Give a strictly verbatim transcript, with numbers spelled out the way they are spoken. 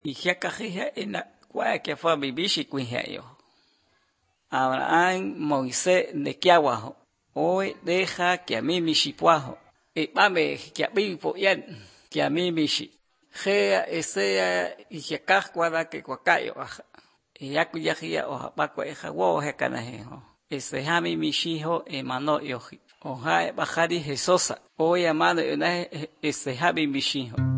Ijiakajija ena kuakia fue bibishi kuijayo. Abraham Moisés nekiawajo. Hoy deja que a mí mishipuajo. E mame que a mí poyan que a mí mishi. Gea esea ijiakaj kuada que kuakayo. Yaku yajia o hapakwa eja wo hekanajejo. Ese jami mishijo emano yoji. Oja bajari jesosa. Hoy amado ese jami mishijo.